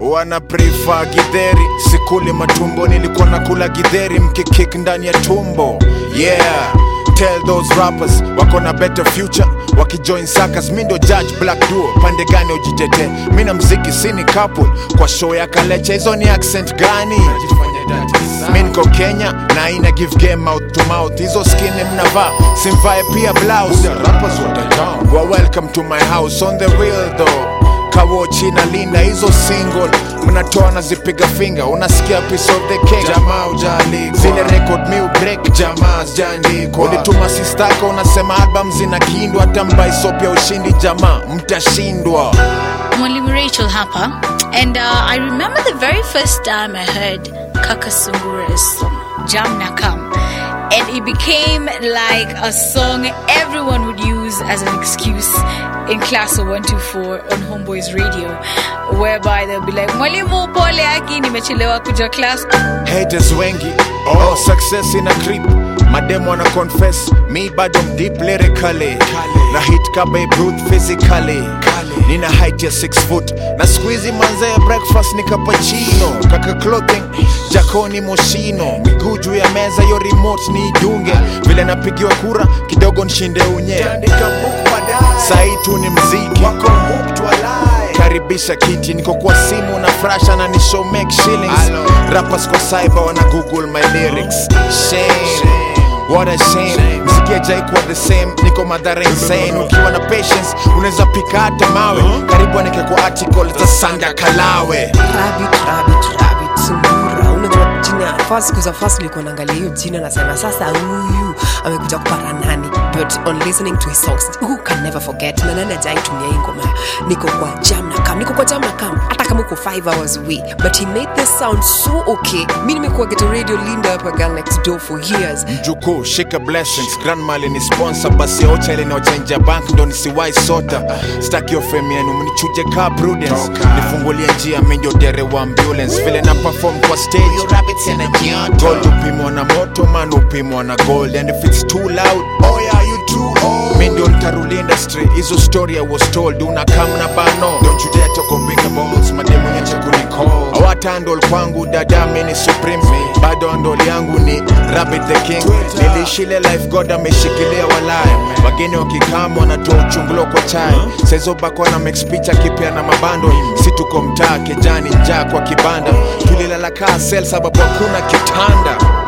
wana prefer githeri, sikuli matumbo, nilikuwa nakula githeri mkikick ndani ya tumbo. Yeah, tell those rappers wako na better future wakijoin sakas. Mi ndo judge black duo, pande gani ujitete? Mi na mziki sini couple kwa show ya Kalecha. Hizo ni accent gani? Mi niko Kenya na ina give game mouth to mouth. Hizo skinny mnavaa simvae pia blouse. Rappers watajam. Well, welcome to my house on the real though. Kawochi na Linda hizo single mnatoa na zipiga finger, unasikia piece of the cake. Jamaa ujali zile record mi break, jamaa jandiko. Ulituma sistako unasema album zina kindu, hata mbai soap ya ushindi jamaa mtashindwa. Mwalimu Rachel hapa, and I remember the very first time I heard Kaka Sungura's song Jam Na Kam, and it became like a song everyone would use as an excuse in class of 124 on Homeboys Radio, whereby they'll be like, Mwalimu pole aki nimechelewa kuja class. Haters wengi, success in a creep. Madem wanna confess, me bado deep lyrically. Na hit ka Babe Ruth physically. Nina height ya 6 foot, na squeezy manze ya breakfast ni cappuccino. Kaka clothing, Jakoni Moschino. Miguu juu ya meza yo remote ni idunge. Vile napigiwa kura, kidogo nshinde unye. Saitu ni mziki, karibisha kiti, niko kwa simu na frasha na nishow make shillings. Rappers kwa cyber wana google my lyrics. Shame, what a shame. Mziki hajai kuwa the same, niko madhara insane. Ukiwa na patience, unaweza pika hata mawe. Karibu anike kwa article, za Sanda Kalawe. Rabbit, Sungura. Unajua jina, first nilikuwa naangalia hiyo jina nasema sasa huyu amekuja kupara nani. But on listening to his songs, who can never forget? Na nani hajai tumia hii ngoma? Niko kwa Jam Na Kam, hata kama uko 5 hours away. But he made this sound so okay. Mimi nimekuwa Ghetto Radio Linda hapa girl next door for years. Mjuku, shika blessings, grandma ni sponsor. Basi ocha ile inaochenja bank ndo nisiwai sota. Staki yo fame yenu, mnichuje ka prudence. Nifungulia njia, mimi ndio dere wa ambulance. Vile na perform kwa stage, you rabbits in a giant. Gold upimwa na moto, man upimwa na gold. And if it's too loud, oh yeah, you too old. Mimi ndio ntaruli industry, hizo story I was told. Unakam na bano, don't you dare talk on big balls. Mademu nyeche kunicall. Awata handle kwangu, dada mini supreme. Bado handle yangu ni Rabbit the King. Nilishile life God ameshikilia walai. Wageni wakikama wanatoa uchungulo kwa chai. Saizo bako na make speech akipia na mabando. Si tuko mtaa kijani njaa kwa kibanda. Tulilala kaa sel sababu hakuna kitanda.